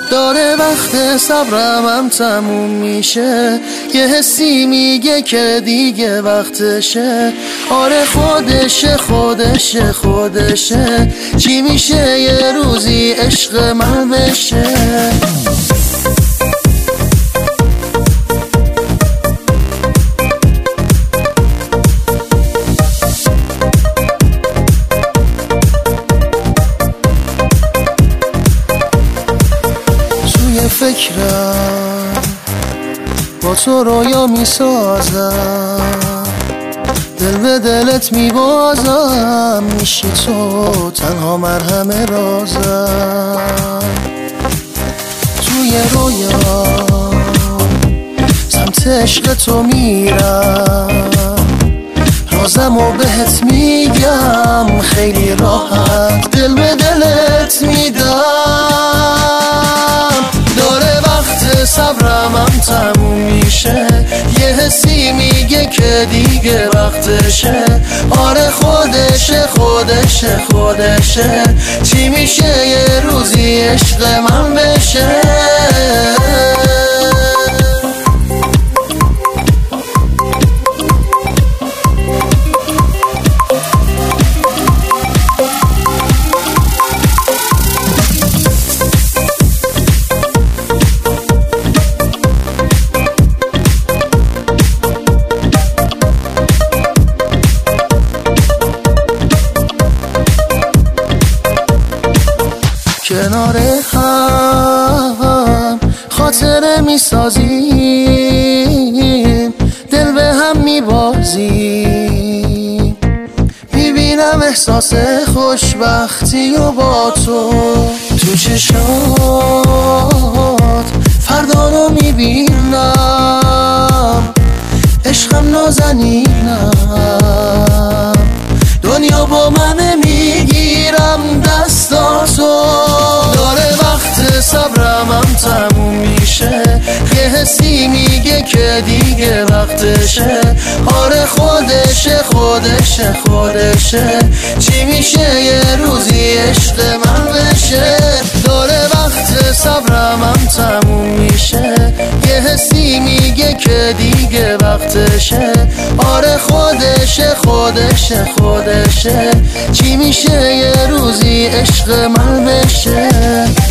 داره وقت صبرم هم تموم میشه، یه حسی میگه که دیگه وقتشه. آره خودشه خودشه خودشه، چی میشه یه روزی عشق من بشه. فکرم با تو رویا میسازم، دل به دلت میبازم، میشی تو تنها مرهم رازم. توی رویا سمت عشق تو میرم، رازمو بهت میگم خیلی راحت، دل به دلت میدم. صبرم هم تموم میشه، یه حسی میگه که دیگه وقتشه. آره خودشه خودشه خودشه، چی میشه یه روزی عشق من بشه. کنار هم خاطره میسازیم، دل به هم میبازیم، میبینم احساس خوشبختی و با تو چشات فردا رو میبینم، عشقم نازنینم، دنیا با من میگیرم دستاتو. داره وقت صبرم هم تموم میشه، یه حسی میگه که دیگه وقتشه. آره خودشه خودشه خودشه، چی میشه یه روزی عشق من بشه. داره وقت صبرم هم تموم میشه، یه حسی میگه که دیگه وقتشه. آره خودشه خودشه خودشه، چی میشه یه روزی عشق من بشه.